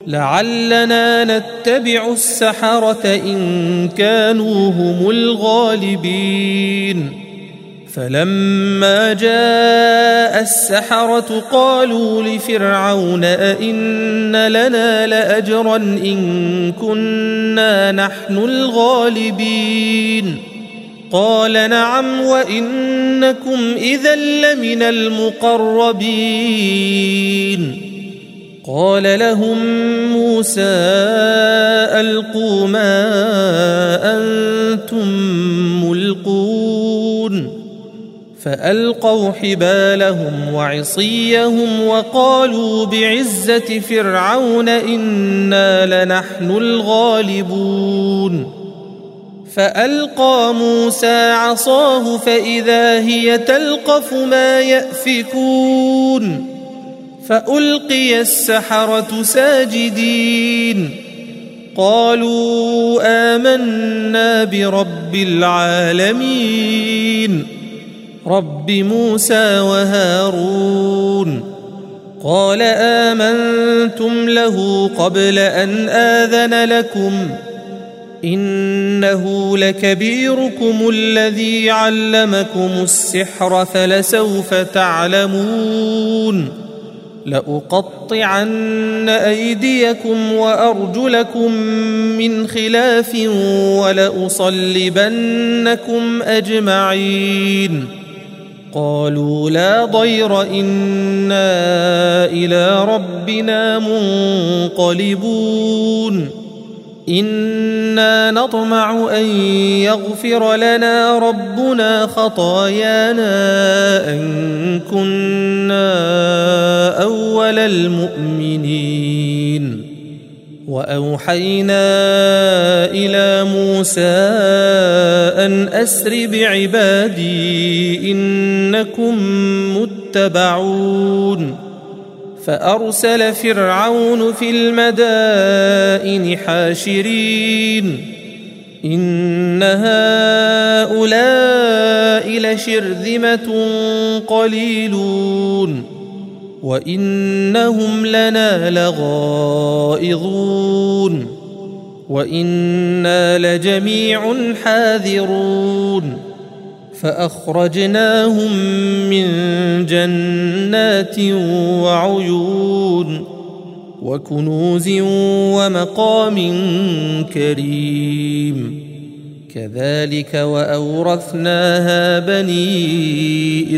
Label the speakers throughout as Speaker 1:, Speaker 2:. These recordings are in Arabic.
Speaker 1: لعلنا نتبع السحرة إن كانوا هم الغالبين. فلما جاء السحرة قالوا لفرعون أئن لنا لأجرا إن كنا نحن الغالبين. قال نعم وإنكم إذا لمن المقربين. قال لهم موسى ألقوا ما أنتم ملقون. فألقوا حبالهم وعصيهم وقالوا بعزة فرعون إنا لنحن الغالبون. فألقى موسى عصاه فإذا هي تلقف ما يأفكون. فألقي السحرة ساجدين قالوا آمنا برب العالمين رب موسى وهارون. قال آمنتم له قبل أن آذن لكم إنه لكبيركم الذي علمكم السحر فلسوف تعلمون. لأقطعن أيديكم وأرجلكم من خلاف ولأصلبنكم أجمعين. قالوا لا ضير إنا إلى ربنا منقلبون. إنا نطمع أن يغفر لنا ربنا خطايانا أن كنا أول المؤمنين. وأوحينا إلى موسى أن أسر بعبادي إنكم متبعون. فأرسل فرعون في المدائن حاشرين إن هؤلاء لشرذمة قليلون وإنهم لنا لغائظون وإنا لجميع حاذرون. فأخرجناهم من جنات وعيون وكنوز ومقام كريم. كذلك وأورثناها بني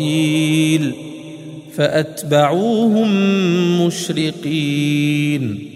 Speaker 1: إسرائيل فأتبعوهم مشرقين.